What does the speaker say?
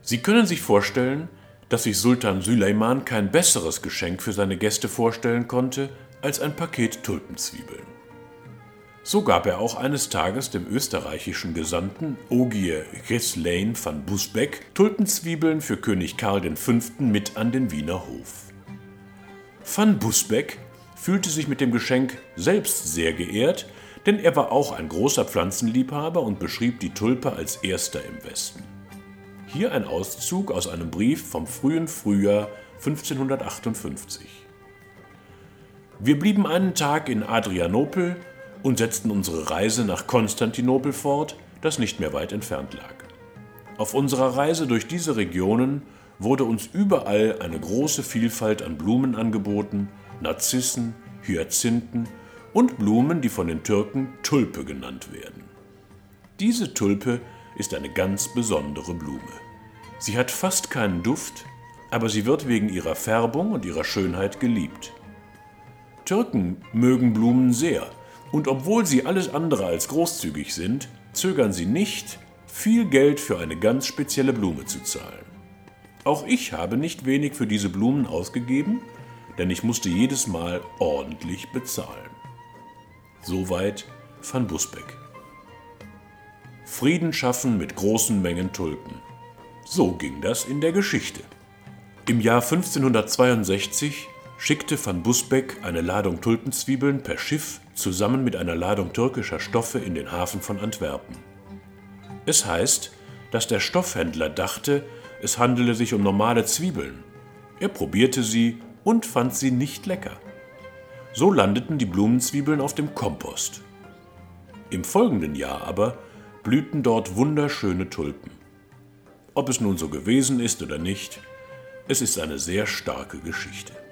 Sie können sich vorstellen, dass sich Sultan Süleyman kein besseres Geschenk für seine Gäste vorstellen konnte als ein Paket Tulpenzwiebeln. So gab er auch eines Tages dem österreichischen Gesandten Ogier Ghislain van Busbecq Tulpenzwiebeln für König Karl V. mit an den Wiener Hof. Van Busbecq fühlte sich mit dem Geschenk selbst sehr geehrt, denn er war auch ein großer Pflanzenliebhaber und beschrieb die Tulpe als erster im Westen. Hier ein Auszug aus einem Brief vom frühen Frühjahr 1558. Wir blieben einen Tag in Adrianopel und setzten unsere Reise nach Konstantinopel fort, das nicht mehr weit entfernt lag. Auf unserer Reise durch diese Regionen wurde uns überall eine große Vielfalt an Blumen angeboten, Narzissen, Hyazinthen und Blumen, die von den Türken Tulpe genannt werden. Diese Tulpe ist eine ganz besondere Blume. Sie hat fast keinen Duft, aber sie wird wegen ihrer Färbung und ihrer Schönheit geliebt. Türken mögen Blumen sehr, und obwohl sie alles andere als großzügig sind, zögern sie nicht, viel Geld für eine ganz spezielle Blume zu zahlen. Auch ich habe nicht wenig für diese Blumen ausgegeben, denn ich musste jedes Mal ordentlich bezahlen. Soweit van Busbecq. Frieden schaffen mit großen Mengen Tulpen. So ging das in der Geschichte. Im Jahr 1562 schickte van Busbecq eine Ladung Tulpenzwiebeln per Schiff zusammen mit einer Ladung türkischer Stoffe in den Hafen von Antwerpen. Es heißt, dass der Stoffhändler dachte, es handele sich um normale Zwiebeln. Er probierte sie und fand sie nicht lecker. So landeten die Blumenzwiebeln auf dem Kompost. Im folgenden Jahr aber blühten dort wunderschöne Tulpen. Ob es nun so gewesen ist oder nicht, es ist eine sehr starke Geschichte.